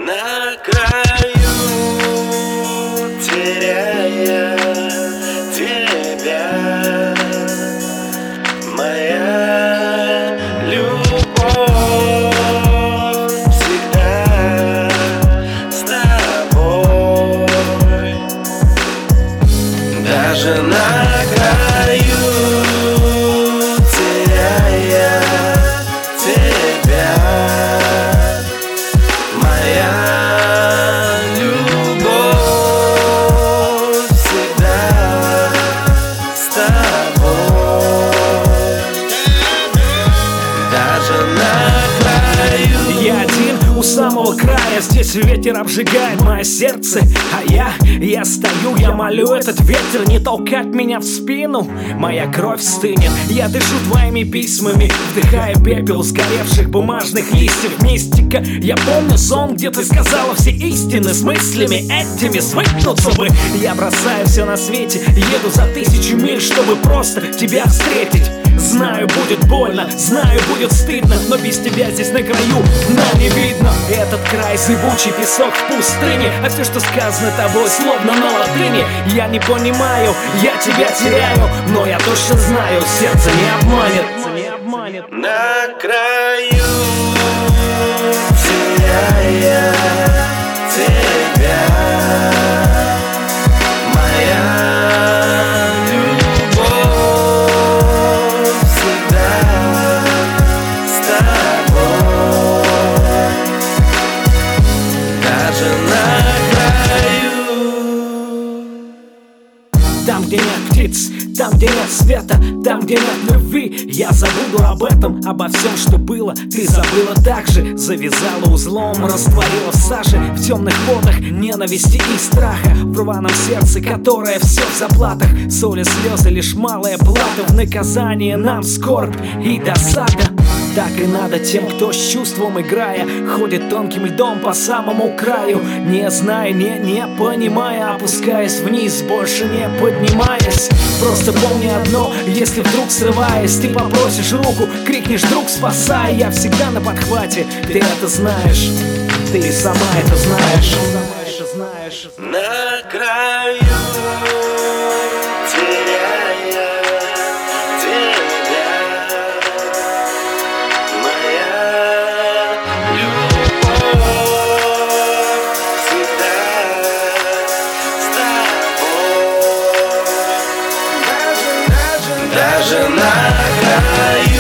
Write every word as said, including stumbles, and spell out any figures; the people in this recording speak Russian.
На краю, теряя тебя, моя любовь всегда с тобой. Даже на краю, теряя тебя, моя любовь всегда с тобой. Даже на краю. Я один у самого края, здесь ветер обжигает мое сердце. А я, я стою, я молю этот ветер не толкать меня в спину. Моя кровь стынет, я дышу твоими письмами, вдыхая пепел сгоревших бумажных листьев. Мистика, я помню сон, где ты сказала все истины, с мыслями этими свыкнуться бы. Я бросаю все на свете, еду за тысячу миль, чтобы просто тебя встретить. Знаю, будет больно, знаю, будет стыдно, но без тебя здесь на краю нам не видно. Этот край зыбучий песок в пустыне, а все, что сказано тобой, словно на латыни. Я не понимаю, я тебя теряю, но я точно знаю, сердце не обманет, не обманет. На краю, теряя тебя, моя любовь всегда с тобой. Даже на краю. Там, где нет птиц, там, где нет света, там, где нет любви, я забуду об этом, обо всем, что было. Ты забыла так же, завязала узлом, растворила в саже, в темных водах ненависти и страха, в рваном сердце, которое все в заплатах. Соль и слезы лишь малая плата, в наказание нам скорбь и досада. Так и надо тем, кто с чувством играя ходит тонким льдом по самому краю, не зная, не, не понимая, опускаясь вниз, больше не поднимаясь. Просто помни одно, если вдруг срываясь, ты попросишь руку, крикнешь: друг, спасай, я всегда на подхвате. Ты это знаешь, ты сама это знаешь. На краю, теряя тебя, моя любовь всегда с тобой. Даже, даже, даже на краю.